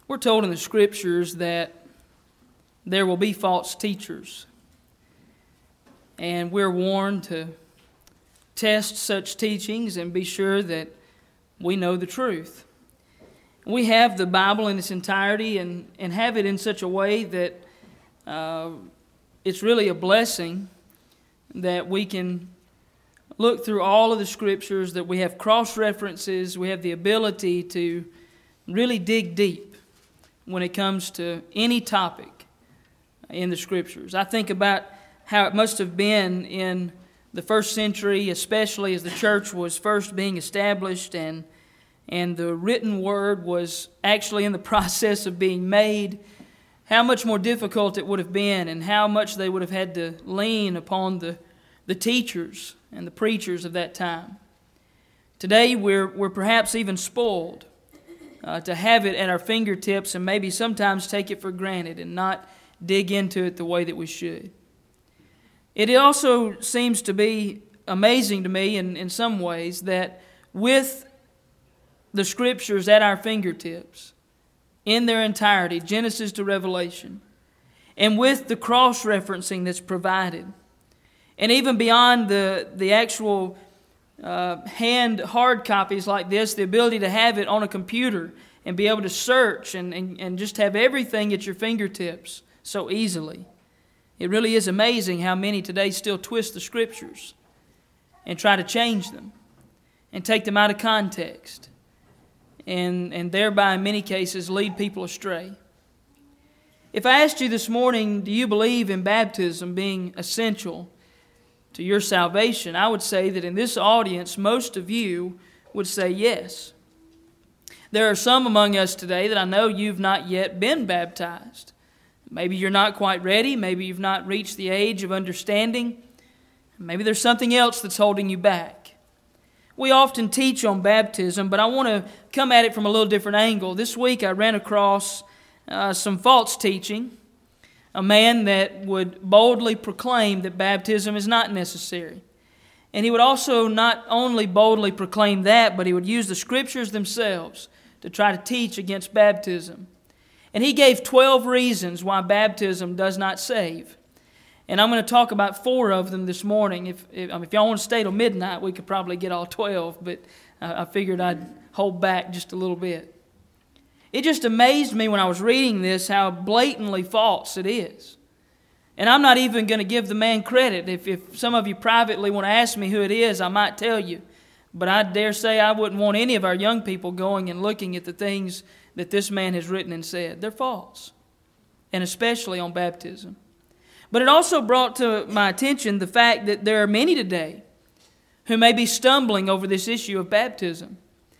We're told in the Scriptures that there will be false teachers. And we're warned to test such teachings and be sure that we know the truth. We have the Bible in its entirety and have it in such a way that it's really a blessing that we can look through all of the Scriptures, that we have cross-references, we have the ability to really dig deep when it comes to any topic in the Scriptures. I think about how it must have been in the first century, especially as the church was first being established and the written word was actually in the process of being made, how much more difficult it would have been and how much they would have had to lean upon the teachers and the preachers of that time. Today we're perhaps even spoiled to have it at our fingertips and maybe sometimes take it for granted and not dig into it the way that we should. It also seems to be amazing to me in some ways that with the Scriptures at our fingertips, in their entirety, Genesis to Revelation, and with the cross-referencing that's provided, and even beyond the actual hand hard copies like this, the ability to have it on a computer and be able to search and just have everything at your fingertips so easily. It really is amazing how many today still twist the Scriptures and try to change them and take them out of context and thereby in many cases lead people astray. If I asked you this morning, do you believe in baptism being essential to your salvation, I would say that in this audience, most of you would say yes. There are some among us today that I know you've not yet been baptized. Maybe you're not quite ready. Maybe you've not reached the age of understanding. Maybe there's something else that's holding you back. We often teach on baptism, but I want to come at it from a little different angle. This week I ran across some false teaching. A man that would boldly proclaim that baptism is not necessary. And he would also not only boldly proclaim that, but he would use the Scriptures themselves to try to teach against baptism. And he gave 12 reasons why baptism does not save. And I'm going to talk about 4 of them this morning. If y'all want to stay till midnight, we could probably get all 12, but I figured I'd hold back just a little bit. It just amazed me when I was reading this how blatantly false it is. And I'm not even going to give the man credit. If some of you privately want to ask me who it is, I might tell you. But I dare say I wouldn't want any of our young people going and looking at the things that this man has written and said. They're false, and especially on baptism. But it also brought to my attention the fact that there are many today who may be stumbling over this issue of baptism.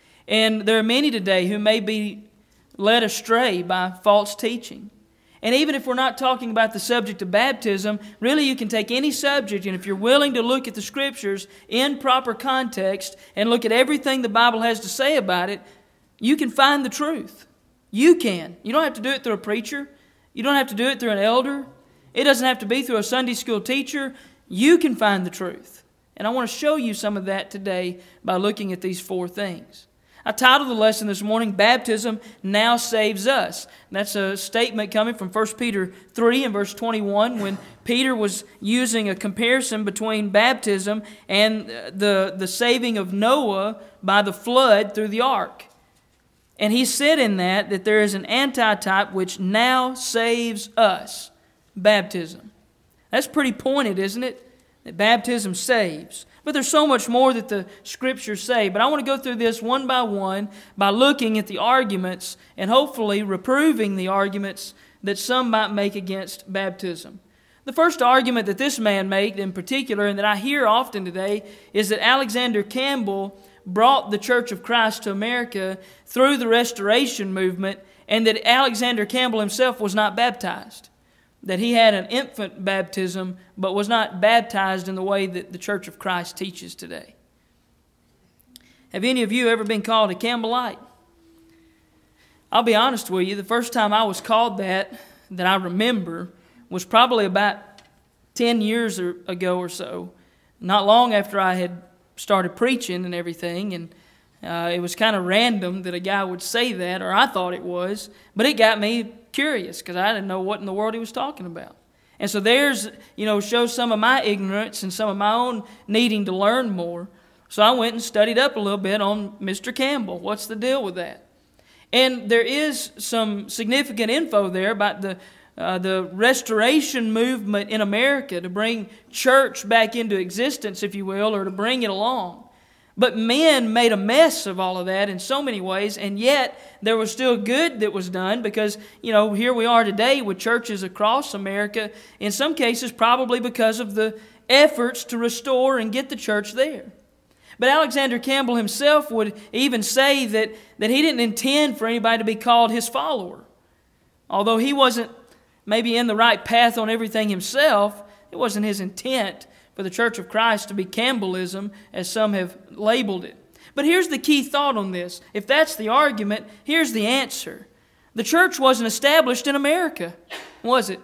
And there are many today who may be led astray by false teaching. And even if we're not talking about the subject of baptism, really you can take any subject, and if you're willing to look at the Scriptures in proper context and look at everything the Bible has to say about it, you can find the truth. You can. You don't have to do it through a preacher. You don't have to do it through an elder. It doesn't have to be through a Sunday school teacher. You can find the truth. And I want to show you some of that today by looking at these 4 things. I titled the lesson this morning, Baptism Now Saves Us. That's a statement coming from 1 Peter 3 and verse 21 when Peter was using a comparison between baptism and the saving of Noah by the flood through the ark. And he said in that there is an antitype which now saves us, baptism. That's pretty pointed, isn't it? That baptism saves. But there's so much more that the Scriptures say. But I want to go through this one by one by looking at the arguments and hopefully reproving the arguments that some might make against baptism. The first argument that this man made in particular, and that I hear often today, is that Alexander Campbell brought the Church of Christ to America through the Restoration movement, and that Alexander Campbell himself was not baptized. That he had an infant baptism, but was not baptized in the way that the Church of Christ teaches today. Have any of you ever been called a Campbellite? I'll be honest with you, the first time I was called that I remember, was probably about 10 years ago or so. Not long after I had started preaching and everything, and It was kind of random that a guy would say that, or I thought it was, but it got me curious because I didn't know what in the world he was talking about. And so there's, shows some of my ignorance and some of my own needing to learn more. So I went and studied up a little bit on Mr. Campbell. What's the deal with that? And there is some significant info there about the restoration movement in America to bring church back into existence, if you will, or to bring it along. But men made a mess of all of that in so many ways, and yet there was still good that was done because, here we are today with churches across America, in some cases probably because of the efforts to restore and get the church there. But Alexander Campbell himself would even say that he didn't intend for anybody to be called his follower. Although he wasn't maybe in the right path on everything himself, it wasn't his intent for the Church of Christ to be Campbellism, as some have labeled it. But here's the key thought on this. If that's the argument, here's the answer. The church wasn't established in America, was it?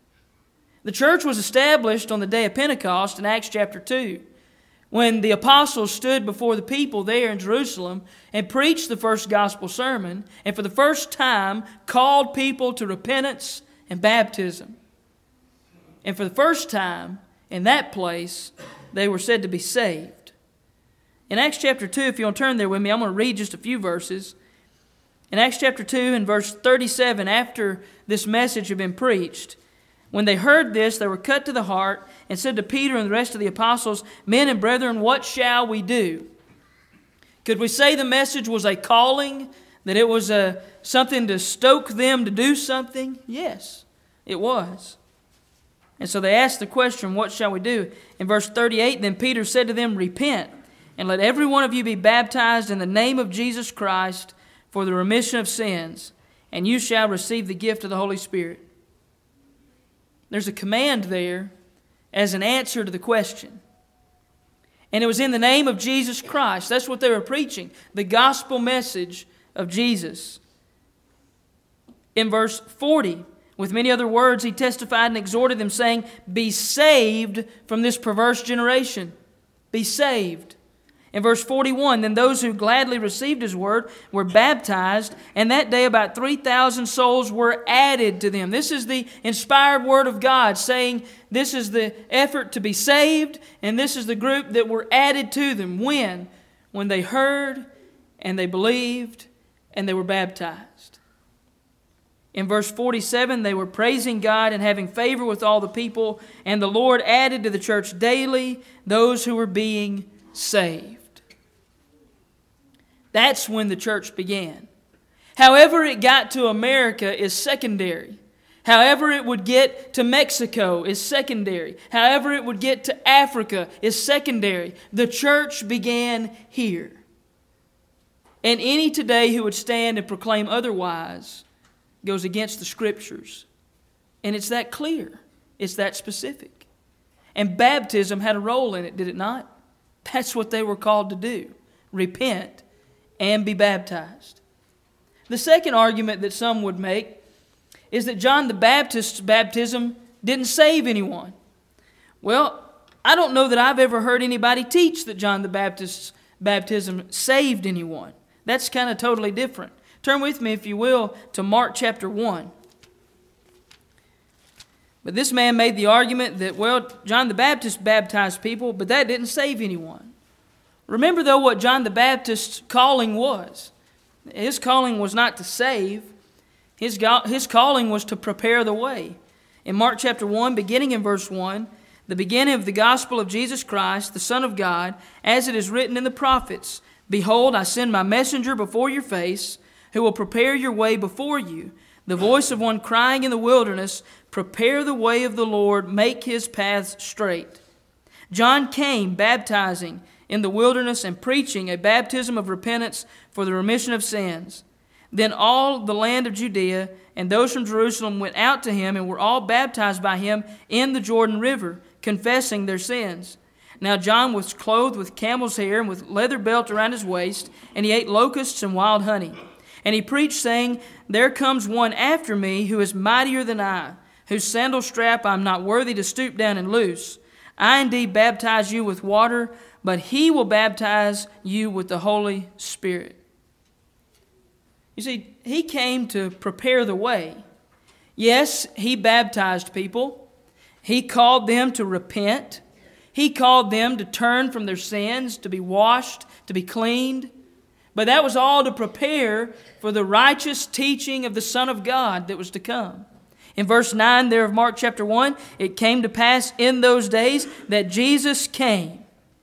The church was established on the day of Pentecost in Acts chapter 2, when the apostles stood before the people there in Jerusalem and preached the first gospel sermon, and for the first time called people to repentance and baptism. And for the first time, in that place, they were said to be saved. In Acts chapter 2, if you'll turn there with me, I'm going to read just a few verses. In Acts chapter 2 and verse 37, after this message had been preached, when they heard this, they were cut to the heart and said to Peter and the rest of the apostles, "Men and brethren, what shall we do?" Could we say the message was a calling, that it was something to stoke them to do something? Yes, it was. And so they asked the question, what shall we do? In verse 38, then Peter said to them, "Repent, and let every one of you be baptized in the name of Jesus Christ for the remission of sins, and you shall receive the gift of the Holy Spirit." There's a command there as an answer to the question. And it was in the name of Jesus Christ. That's what they were preaching, the gospel message of Jesus. In verse 40, with many other words, he testified and exhorted them, saying, "Be saved from this perverse generation." Be saved. In verse 41, then those who gladly received his word were baptized, and that day about 3,000 souls were added to them. This is the inspired word of God saying this is the effort to be saved, and this is the group that were added to them. When? When they heard, and they believed, and they were baptized. In verse 47, they were praising God and having favor with all the people, and the Lord added to the church daily those who were being saved. That's when the church began. However it got to America is secondary. However it would get to Mexico is secondary. However it would get to Africa is secondary. The church began here. And any today who would stand and proclaim otherwise goes against the Scriptures. And it's that clear. It's that specific. And baptism had a role in it, did it not? That's what they were called to do. Repent and be baptized. The second argument that some would make is that John the Baptist's baptism didn't save anyone. Well, I don't know that I've ever heard anybody teach that John the Baptist's baptism saved anyone. That's kind of totally different. Turn with me, if you will, to Mark chapter 1. But this man made the argument that, well, John the Baptist baptized people, but that didn't save anyone. Remember, though, what John the Baptist's calling was. His calling was not to save. His calling was to prepare the way. In Mark chapter 1, beginning in verse 1, the beginning of the gospel of Jesus Christ, the Son of God, as it is written in the prophets, "Behold, I send my messenger before your face, who will prepare your way before you. The voice of one crying in the wilderness, prepare the way of the Lord, make his paths straight." John came baptizing in the wilderness and preaching a baptism of repentance for the remission of sins. Then all the land of Judea and those from Jerusalem went out to him and were all baptized by him in the Jordan River, confessing their sins. Now John was clothed with camel's hair and with leather belt around his waist, and he ate locusts and wild honey. And he preached, saying, "There comes one after me who is mightier than I, whose sandal strap I am not worthy to stoop down and loose. I indeed baptize you with water, but he will baptize you with the Holy Spirit. You see, he came to prepare the way. Yes, he baptized people. He called them to repent. He called them to turn from their sins, to be washed, to be cleaned. But that was all to prepare for the righteous teaching of the Son of God that was to come. In verse 9 there of Mark chapter 1, it came to pass in those days that Jesus came.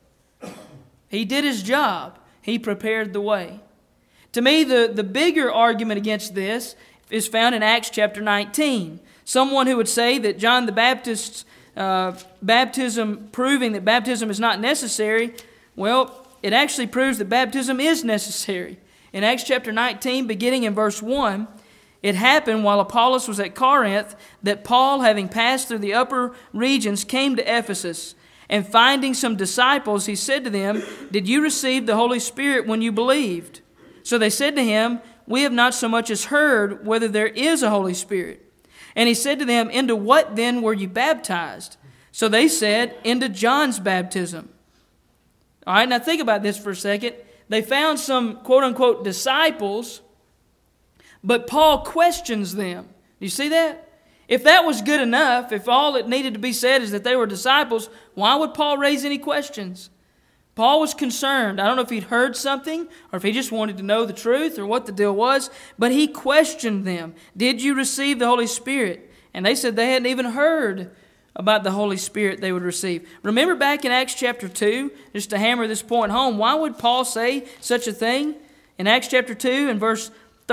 He did his job. He prepared the way. To me, the bigger argument against this is found in Acts chapter 19. Someone who would say that John the Baptist's baptism, proving that baptism is not necessary, well, it actually proves that baptism is necessary. In Acts chapter 19, beginning in verse 1, it happened while Apollos was at Corinth that Paul, having passed through the upper regions, came to Ephesus. And finding some disciples, he said to them, "Did you receive the Holy Spirit when you believed?" So they said to him, "We have not so much as heard whether there is a Holy Spirit." And he said to them, "Into what then were you baptized?" So they said, "Into John's baptism." All right, now think about this for a second. They found some quote-unquote disciples, but Paul questions them. Do you see that? If that was good enough, if all that needed to be said is that they were disciples, why would Paul raise any questions? Paul was concerned. I don't know if he'd heard something or if he just wanted to know the truth or what the deal was, but he questioned them. Did you receive the Holy Spirit? And they said they hadn't even heard about the Holy Spirit they would receive. Remember back in Acts chapter 2, just to hammer this point home, why would Paul say such a thing? In Acts chapter 2 and verse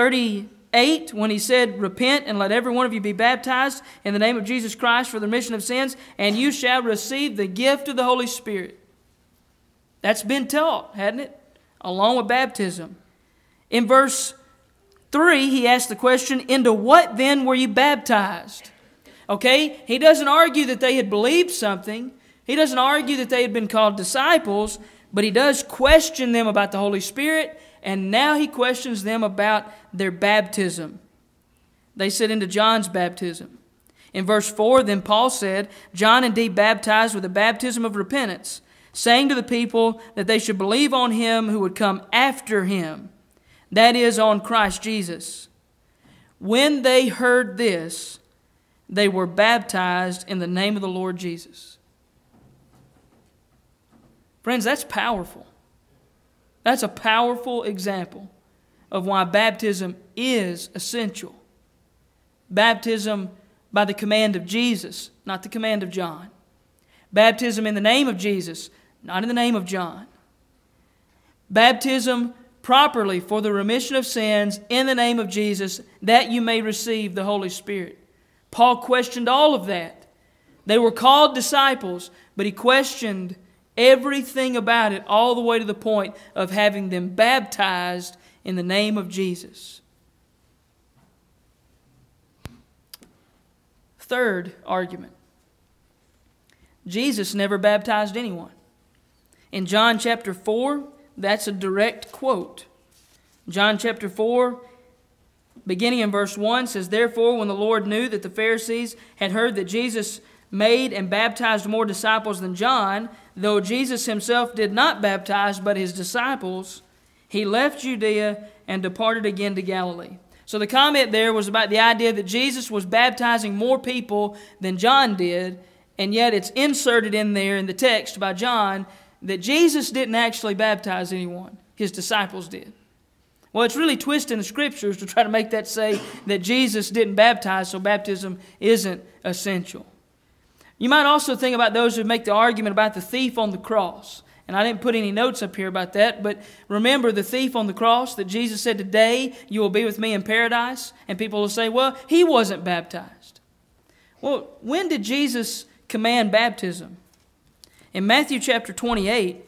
38, when he said, "Repent and let every one of you be baptized in the name of Jesus Christ for the remission of sins, and you shall receive the gift of the Holy Spirit." That's been taught, hadn't it? Along with baptism. In verse 3, he asked the question, "Into what then were you baptized?" Okay, he doesn't argue that they had believed something. He doesn't argue that they had been called disciples, but he does question them about the Holy Spirit, and now he questions them about their baptism. They said into John's baptism. In verse 4, then Paul said, "John indeed baptized with a baptism of repentance, saying to the people that they should believe on him who would come after him, that is, on Christ Jesus." When they heard this, they were baptized in the name of the Lord Jesus. Friends, that's powerful. That's a powerful example of why baptism is essential. Baptism by the command of Jesus, not the command of John. Baptism in the name of Jesus, not in the name of John. Baptism properly for the remission of sins in the name of Jesus, that you may receive the Holy Spirit. Paul questioned all of that. They were called disciples, but he questioned everything about it all the way to the point of having them baptized in the name of Jesus. Third argument. Jesus never baptized anyone. In John chapter 4, that's a direct quote. John chapter 4, beginning in verse 1, says, "Therefore, when the Lord knew that the Pharisees had heard that Jesus made and baptized more disciples than John, though Jesus himself did not baptize but his disciples, he left Judea and departed again to Galilee." So the comment there was about the idea that Jesus was baptizing more people than John did, and yet it's inserted in there in the text by John that Jesus didn't actually baptize anyone. His disciples did. Well, it's really twisting the Scriptures to try to make that say that Jesus didn't baptize, so baptism isn't essential. You might also think about those who make the argument about the thief on the cross. And I didn't put any notes up here about that, but remember the thief on the cross that Jesus said, "Today you will be with me in paradise." And people will say, well, he wasn't baptized. Well, when did Jesus command baptism? In Matthew chapter 28,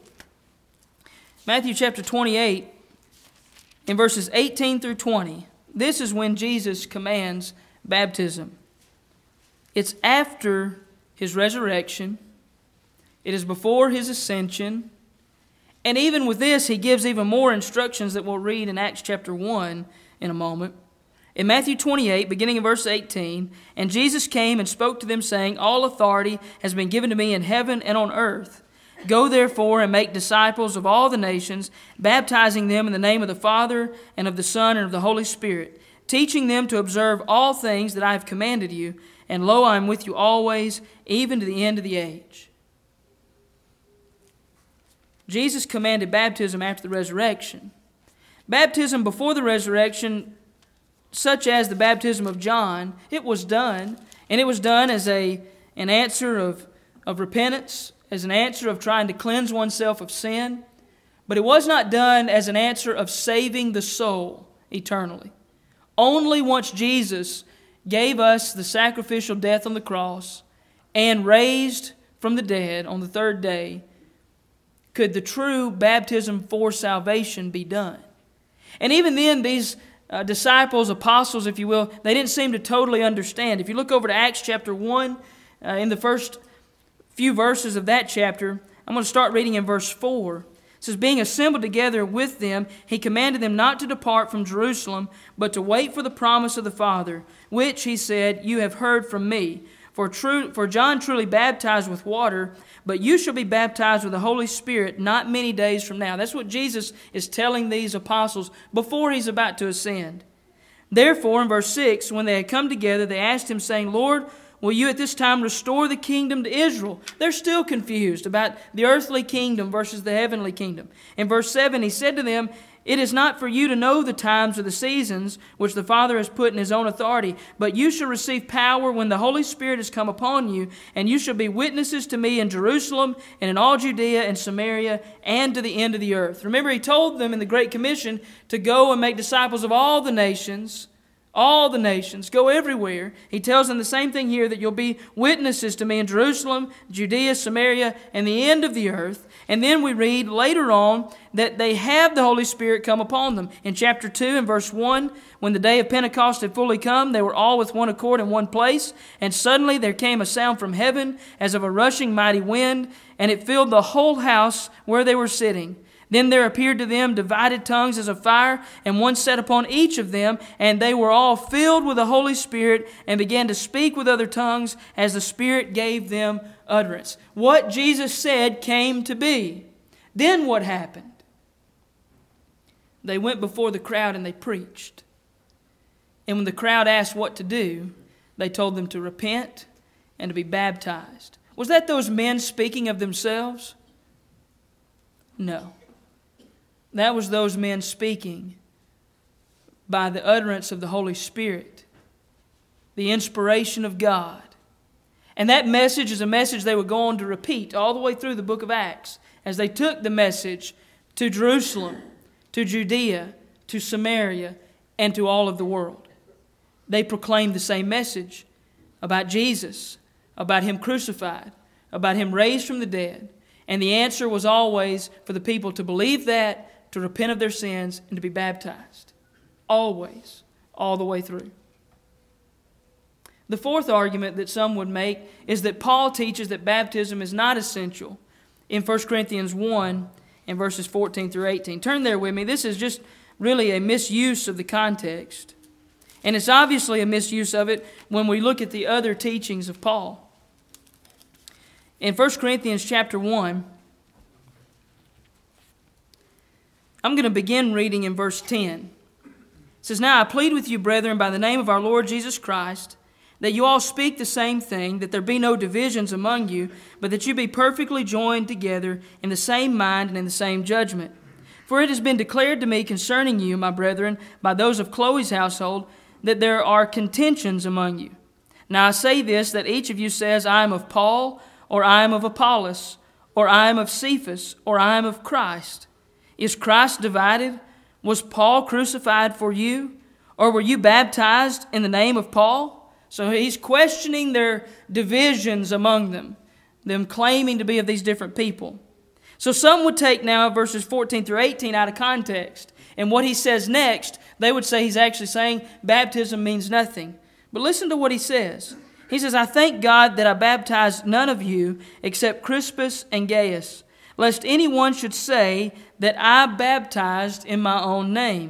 in verses 18 through 20, this is when Jesus commands baptism. It's after his resurrection. It is before his ascension. And even with this, he gives even more instructions that we'll read in Acts chapter 1 in a moment. In Matthew 28, beginning in verse 18, "And Jesus came and spoke to them, saying, All authority has been given to me in heaven and on earth. Go therefore and make disciples of all the nations, baptizing them in the name of the Father and of the Son and of the Holy Spirit, teaching them to observe all things that I have commanded you. And lo, I am with you always, even to the end of the age." Jesus commanded baptism after the resurrection. Baptism before the resurrection, such as the baptism of John, it was done. And it was done as an answer of repentance, as an answer of trying to cleanse oneself of sin. But it was not done as an answer of saving the soul eternally. Only once Jesus gave us the sacrificial death on the cross and raised from the dead on the third day could the true baptism for salvation be done. And even then, these disciples, apostles, if you will, they didn't seem to totally understand. If you look over to Acts chapter 1, in the first few verses of that chapter, I'm going to start reading in verse 4. It says, "Being assembled together with them, he commanded them not to depart from Jerusalem, but to wait for the promise of the Father, which, he said, you have heard from me. For John truly baptized with water, but you shall be baptized with the Holy Spirit not many days from now." That's what Jesus is telling these apostles before he's about to ascend. "Therefore," in verse 6, "when they had come together, they asked him, saying, Lord, will you at this time restore the kingdom to Israel?" They're still confused about the earthly kingdom versus the heavenly kingdom. In verse 7, he said to them, "It is not for you to know the times or the seasons which the Father has put in his own authority, but you shall receive power when the Holy Spirit has come upon you, and you shall be witnesses to me in Jerusalem and in all Judea and Samaria and to the end of the earth." Remember, he told them in the Great Commission to go and make disciples of all the nations. All the nations. Go everywhere. He tells them the same thing here, that you'll be witnesses to me in Jerusalem, Judea, Samaria, and the end of the earth. And then we read later on that they have the Holy Spirit come upon them. In chapter 2 and verse 1, "When the day of Pentecost had fully come, they were all with one accord in one place. And suddenly there came a sound from heaven as of a rushing mighty wind, and it filled the whole house where they were sitting. Then there appeared to them divided tongues as of fire, and one sat upon each of them, and they were all filled with the Holy Spirit and began to speak with other tongues as the Spirit gave them utterance." What Jesus said came to be. Then what happened? They went before the crowd and they preached. And when the crowd asked what to do, they told them to repent and to be baptized. Was that those men speaking of themselves? No. That was those men speaking by the utterance of the Holy Spirit, the inspiration of God. And that message is a message they would go on to repeat all the way through the book of Acts as they took the message to Jerusalem, to Judea, to Samaria, and to all of the world. They proclaimed the same message about Jesus, about Him crucified, about Him raised from the dead. And the answer was always for the people to believe that, to repent of their sins, and to be baptized. Always, all the way through. The fourth argument that some would make is that Paul teaches that baptism is not essential in 1 Corinthians 1 and verses 14 through 18. Turn there with me. This is just really a misuse of the context. And it's obviously a misuse of it when we look at the other teachings of Paul. In 1 Corinthians chapter 1, I'm going to begin reading in verse 10. It says, "Now I plead with you, brethren, by the name of our Lord Jesus Christ, that you all speak the same thing, that there be no divisions among you, but that you be perfectly joined together in the same mind and in the same judgment. For it has been declared to me concerning you, my brethren, by those of Chloe's household, that there are contentions among you. Now I say this, that each of you says, I am of Paul, or I am of Apollos, or I am of Cephas, or I am of Christ. Is Christ divided? Was Paul crucified for you? Or were you baptized in the name of Paul?" So he's questioning their divisions among them claiming to be of these different people. So some would take now verses 14 through 18 out of context. And what he says next, they would say he's actually saying baptism means nothing. But listen to what he says. He says, "I thank God that I baptized none of you except Crispus and Gaius, lest anyone should say that I baptized in my own name.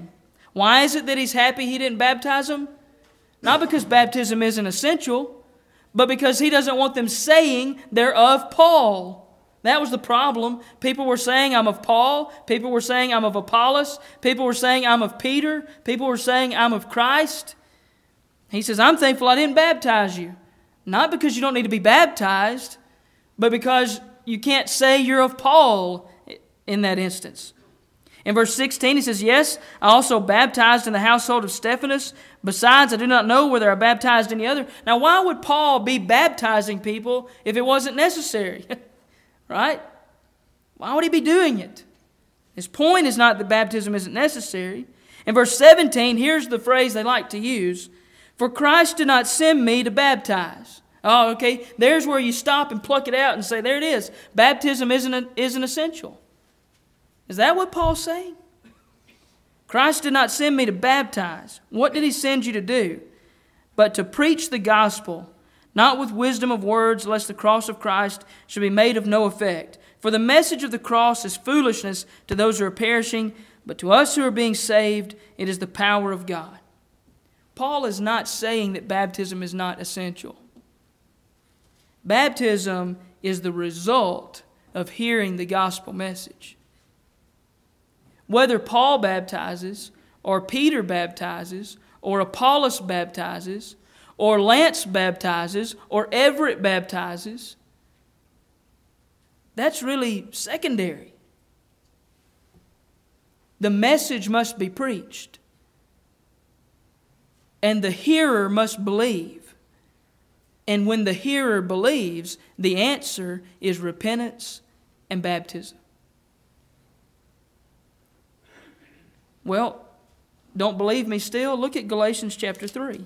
Why is it that he's happy he didn't baptize them? Not because baptism isn't essential, but because he doesn't want them saying they're of Paul. That was the problem. People were saying, I'm of Paul. People were saying, I'm of Apollos. People were saying, I'm of Peter. People were saying, I'm of Christ. He says, I'm thankful I didn't baptize you. Not because you don't need to be baptized, but because you can't say you're of Paul in that instance. In verse 16, he says, yes, I also baptized in the household of Stephanas. Besides, I do not know whether I baptized any other. Now, why would Paul be baptizing people if it wasn't necessary? Right? Why would he be doing it? His point is not that baptism isn't necessary. In verse 17, here's the phrase they like to use. For Christ did not send me to baptize. Oh, okay. There's where you stop and pluck it out and say, there it is. Baptism isn't essential. Is that what Paul's saying? Christ did not send me to baptize. What did he send you to do? But to preach the gospel, not with wisdom of words, lest the cross of Christ should be made of no effect. For the message of the cross is foolishness to those who are perishing, but to us who are being saved, it is the power of God. Paul is not saying that baptism is not essential. Baptism is the result of hearing the gospel message. Whether Paul baptizes, or Peter baptizes, or Apollos baptizes, or Lance baptizes, or Everett baptizes, that's really secondary. The message must be preached. And the hearer must believe. And when the hearer believes, the answer is repentance and baptism. Well, don't believe me still? Look at Galatians chapter 3.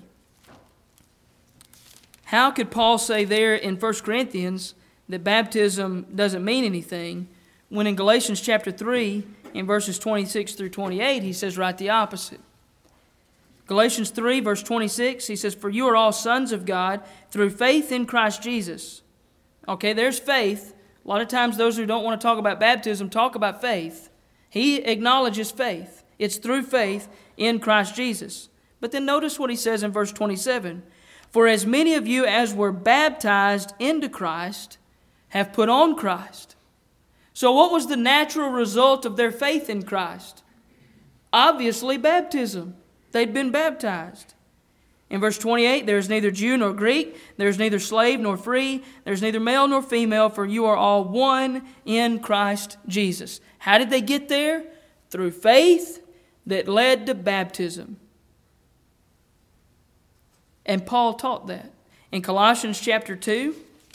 How could Paul say there in 1 Corinthians that baptism doesn't mean anything when in Galatians chapter 3, in verses 26 through 28, he says right the opposite? Galatians 3, verse 26, he says, for you are all sons of God through faith in Christ Jesus. Okay, there's faith. A lot of times those who don't want to talk about baptism talk about faith. He acknowledges faith. It's through faith in Christ Jesus. But then notice what he says in verse 27. For as many of you as were baptized into Christ have put on Christ. So what was the natural result of their faith in Christ? Obviously baptism. They'd been baptized. In verse 28, there is neither Jew nor Greek, there is neither slave nor free, there is neither male nor female, for you are all one in Christ Jesus. How did they get there? Through faith that led to baptism. And Paul taught that. In Colossians chapter 2,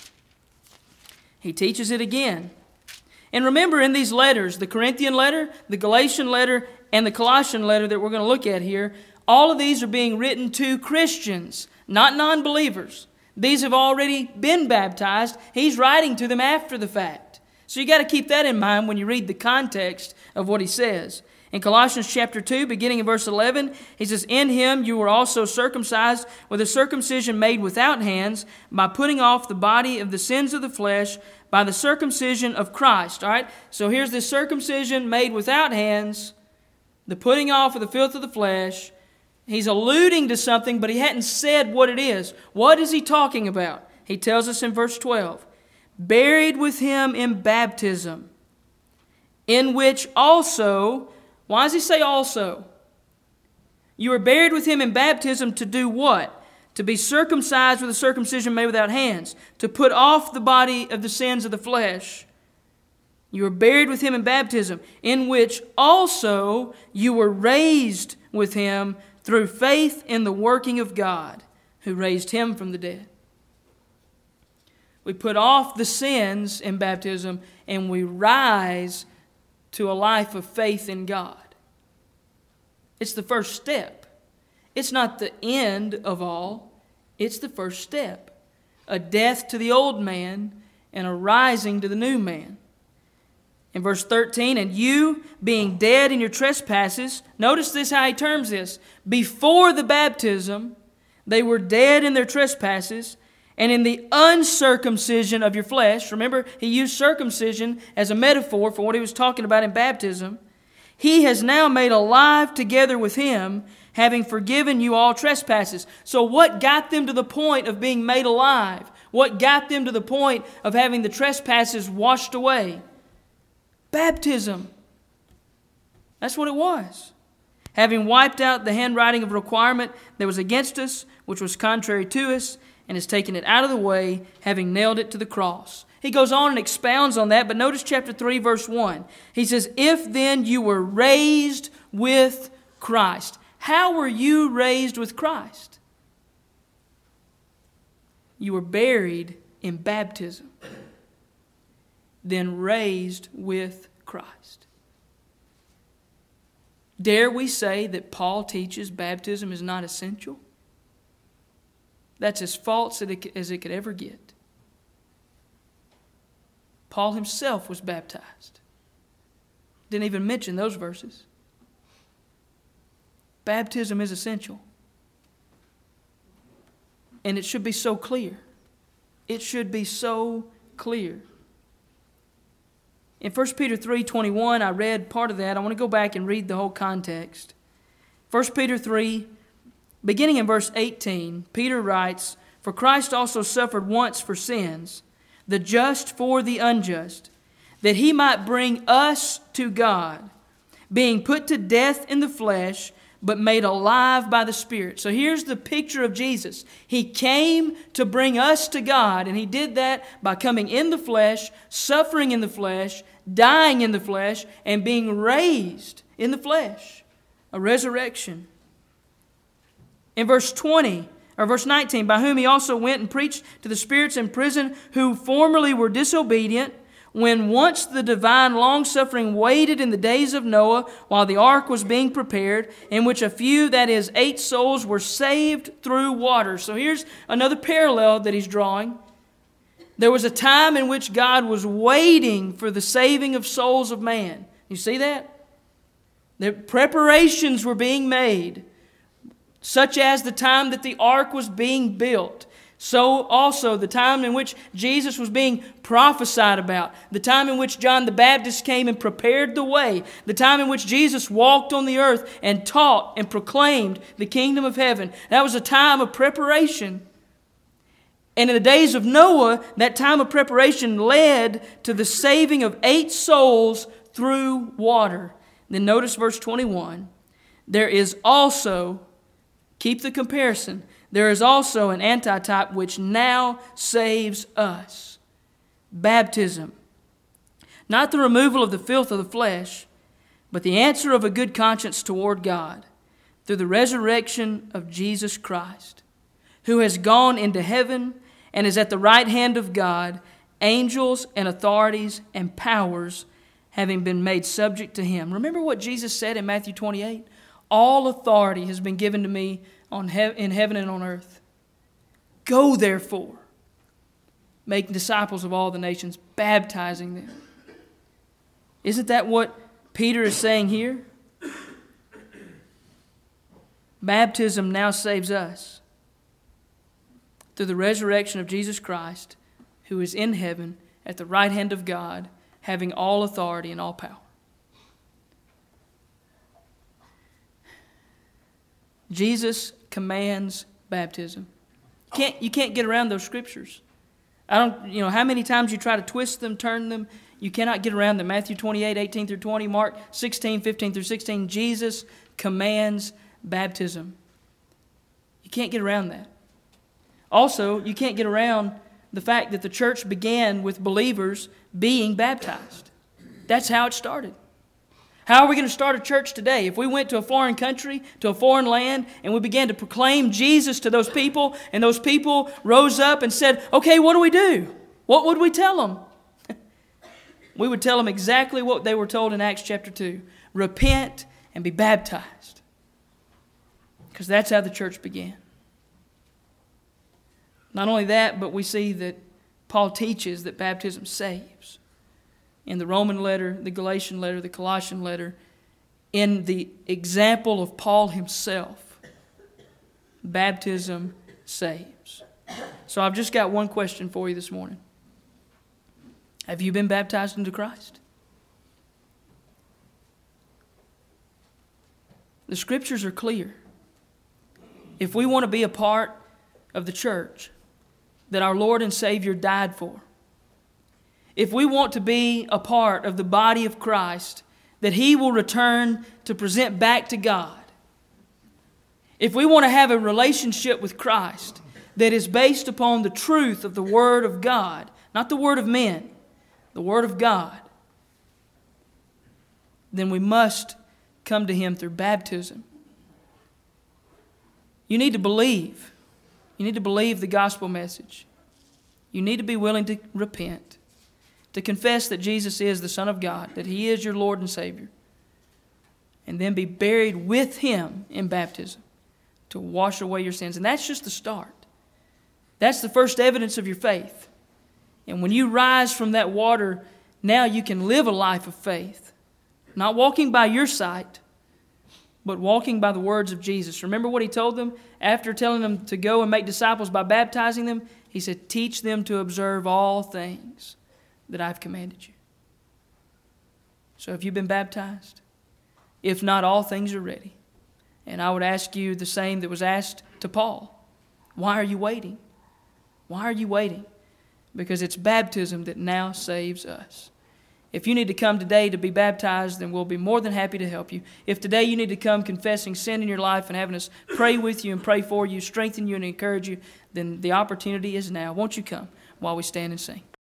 he teaches it again. And remember, in these letters, the Corinthian letter, the Galatian letter, and the Colossian letter that we're going to look at here, all of these are being written to Christians, not non-believers. These have already been baptized. He's writing to them after the fact. So you got to keep that in mind when you read the context of what he says. In Colossians chapter 2, beginning in verse 11, he says, in him you were also circumcised with a circumcision made without hands, by putting off the body of the sins of the flesh by the circumcision of Christ. All right? So here's this circumcision made without hands, the putting off of the filth of the flesh. He's alluding to something, but he hadn't said what it is. What is he talking about? He tells us in verse 12, buried with him in baptism, in which also... Why does he say also? You were buried with him in baptism to do what? To be circumcised with a circumcision made without hands. To put off the body of the sins of the flesh. You were buried with him in baptism, in which also you were raised with him through faith in the working of God, who raised him from the dead. We put off the sins in baptism, and we rise to a life of faith in God. It's the first step. It's not the end of all. It's the first step. A death to the old man and a rising to the new man. In verse 13, and you being dead in your trespasses, notice this how he terms this. Before the baptism, they were dead in their trespasses and in the uncircumcision of your flesh. Remember, he used circumcision as a metaphor for what he was talking about in baptism. He has now made alive together with Him, having forgiven you all trespasses. So what got them to the point of being made alive? What got them to the point of having the trespasses washed away? Baptism. That's what it was. Having wiped out the handwriting of requirement that was against us, which was contrary to us, and has taken it out of the way, having nailed it to the cross. He goes on and expounds on that, but notice chapter 3, verse 1. He says, if then you were raised with Christ. How were you raised with Christ? You were buried in baptism, then raised with Christ. Dare we say that Paul teaches baptism is not essential? That's as false as it could ever get. Paul himself was baptized. Didn't even mention those verses. Baptism is essential. And it should be so clear. It should be so clear. In 1 Peter 3:21, I read part of that. I want to go back and read the whole context. 1 Peter 3, beginning in verse 18, Peter writes, for Christ also suffered once for sins, the just for the unjust, that He might bring us to God, being put to death in the flesh, but made alive by the Spirit. So here's the picture of Jesus. He came to bring us to God, and He did that by coming in the flesh, suffering in the flesh, dying in the flesh, and being raised in the flesh. A resurrection. In verse 19, by whom He also went and preached to the spirits in prison who formerly were disobedient, when once the divine long-suffering waited in the days of Noah while the ark was being prepared, in which a few, that is 8 souls, were saved through water. So here's another parallel that he's drawing. There was a time in which God was waiting for the saving of souls of man. You see that? The preparations were being made, such as the time that the ark was being built. So also the time in which Jesus was being prophesied about, the time in which John the Baptist came and prepared the way, the time in which Jesus walked on the earth and taught and proclaimed the kingdom of heaven. That was a time of preparation. And in the days of Noah, that time of preparation led to the saving of 8 souls through water. Then notice verse 21. There is also, keep the comparison, there is also an antitype which now saves us. Baptism. Not the removal of the filth of the flesh, but the answer of a good conscience toward God through the resurrection of Jesus Christ, who has gone into heaven and is at the right hand of God, angels and authorities and powers having been made subject to Him. Remember what Jesus said in Matthew 28? All authority has been given to me in heaven and on earth. Go therefore, make disciples of all the nations, baptizing them. Isn't that what Peter is saying here? Baptism now saves us through the resurrection of Jesus Christ, who is in heaven at the right hand of God, having all authority and all power. Jesus commands baptism. You can't get around those scriptures. How many times you try to twist them, turn them, you cannot get around them. Matthew 28, 18 through 20, Mark 16, 15 through 16, Jesus commands baptism. You can't get around that. Also, you can't get around the fact that the church began with believers being baptized. That's how it started. How are we going to start a church today? If we went to a foreign country, to a foreign land, and we began to proclaim Jesus to those people, and those people rose up and said, okay, what do we do? What would we tell them? We would tell them exactly what they were told in Acts chapter 2. Repent and be baptized. Because that's how the church began. Not only that, but we see that Paul teaches that baptism saves. In the Roman letter, the Galatian letter, the Colossian letter, in the example of Paul himself, baptism saves. So I've just got one question for you this morning. Have you been baptized into Christ? The Scriptures are clear. If we want to be a part of the church that our Lord and Savior died for, if we want to be a part of the body of Christ that He will return to present back to God, if we want to have a relationship with Christ that is based upon the truth of the Word of God, not the Word of men, the Word of God, then we must come to Him through baptism. You need to believe. You need to believe the gospel message. You need to be willing to repent, to confess that Jesus is the Son of God, that He is your Lord and Savior, and then be buried with Him in baptism to wash away your sins. And that's just the start. That's the first evidence of your faith. And when you rise from that water, now you can live a life of faith, not walking by your sight, but walking by the words of Jesus. Remember what He told them after telling them to go and make disciples by baptizing them? He said, teach them to observe all things that I've commanded you. So have you been baptized? If not, all things are ready. And I would ask you the same that was asked to Paul. Why are you waiting? Why are you waiting? Because it's baptism that now saves us. If you need to come today to be baptized, then we'll be more than happy to help you. If today you need to come confessing sin in your life and having us pray with you and pray for you, strengthen you and encourage you, then the opportunity is now. Won't you come while we stand and sing?